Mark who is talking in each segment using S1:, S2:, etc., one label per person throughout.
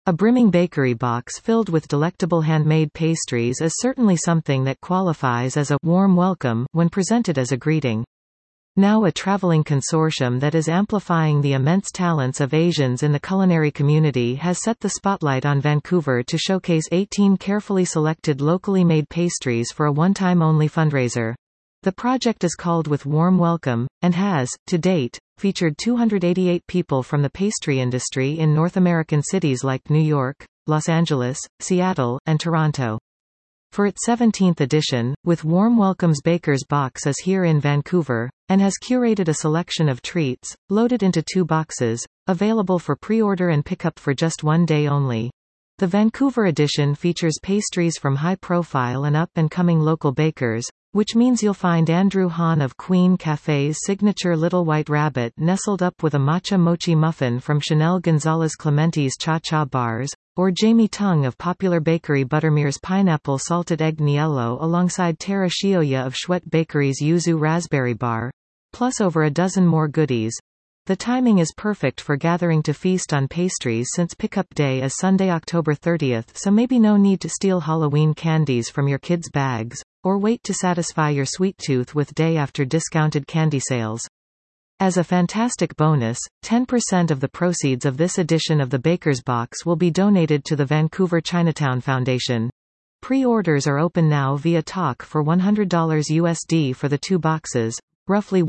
S1: A brimming bakery box filled with delectable handmade pastries is certainly something that qualifies as a warm welcome when presented as a greeting. Now a traveling consortium that is amplifying the immense talents of Asians in the culinary community has set the spotlight on Vancouver to showcase 18 carefully selected locally made pastries for a one-time only fundraiser. The project is called With Warm Welcome, and has, to date, featured 288 people from the pastry industry in North American cities like New York, Los Angeles, Seattle, and Toronto. For its 17th edition, With Warm Welcome's Baker's Box is here in Vancouver, and has curated a selection of treats, loaded into 2 boxes, available for pre-order and pickup for just one day only. The Vancouver edition features pastries from high-profile and up-and-coming local bakers, which means you'll find Andrew Han of Queen Café's signature Little White Rabbit nestled up with a matcha mochi muffin from Chanel Gonzalez Clementi's Cha Cha Bars, or Jamie Tung of popular bakery Buttermere's Pineapple Salted Egg Niello alongside Tara Shioya of Schwett Bakery's Yuzu Raspberry Bar, plus over a dozen more goodies. The timing is perfect for gathering to feast on pastries since pickup day is Sunday, October 30th, so maybe no need to steal Halloween candies from your kids' bags, or wait to satisfy your sweet tooth with day-after discounted candy sales. As a fantastic bonus, 10% of the proceeds of this edition of the Baker's Box will be donated to the Vancouver Chinatown Foundation. Pre-orders are open now via Talk for $100 USD for the 2 boxes, roughly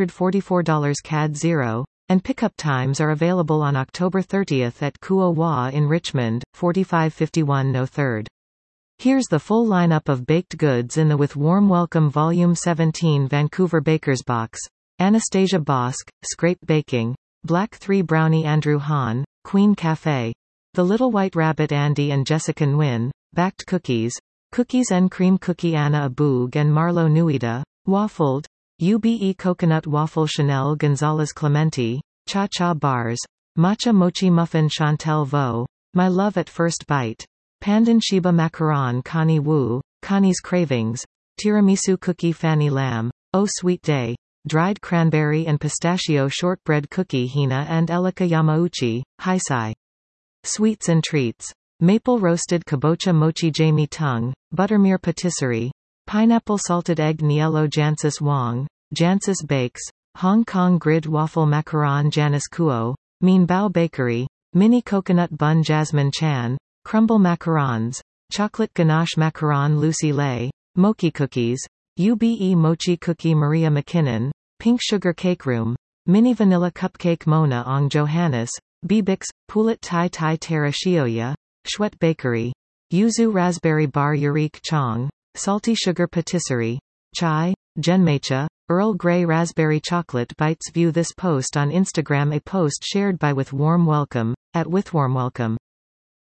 S1: $144 CAD 0, and pickup times are available on October 30th at Kuo Wa in Richmond, 4551 No 3rd. Here's the full lineup of baked goods in the With Warm Welcome Volume 17 Vancouver Baker's Box. Anastasia Bosk, Scrape Baking. Black 3 Brownie Andrew Han, Queen Café. The Little White Rabbit Andy and Jessica Nguyen, Backed Cookies. Cookies and Cream Cookie Anna Aboog and Marlo Nuida. Waffled. UBE Coconut Waffle Chanel Gonzalez Clementi. Cha Cha Bars. Matcha Mochi Muffin Chantel Vo. My Love at First Bite. Pandan Sheba Macaron Connie Wu, Connie's Cravings. Tiramisu Cookie Fanny Lam. Oh Sweet Day. Dried Cranberry and Pistachio Shortbread Cookie Hina and Elika Yamauchi, Haisai. Sweets and Treats. Maple Roasted Kabocha Mochi Jamie Tung, Buttermere Patisserie. Pineapple Salted Egg Niello Jancis Wong, Jancis Bakes. Hong Kong Grid Waffle Macaron Janice Kuo, Mean Bao Bakery. Mini Coconut Bun Jasmine Chan. Crumble Macarons. Chocolate Ganache Macaron Lucy Lay. Mochi Cookies. UBE Mochi Cookie Maria McKinnon. Pink Sugar Cake Room. Mini Vanilla Cupcake Mona Ong Johannes. Bebix. Poulet Tai Tai Tara Shioya. Schwett Bakery. Yuzu Raspberry Bar Eureka Chong. Salty Sugar Patisserie. Chai. Genmecha. Earl Grey Raspberry Chocolate Bites. View this post on Instagram, a post shared by With Warm Welcome, @WithWarmWelcome.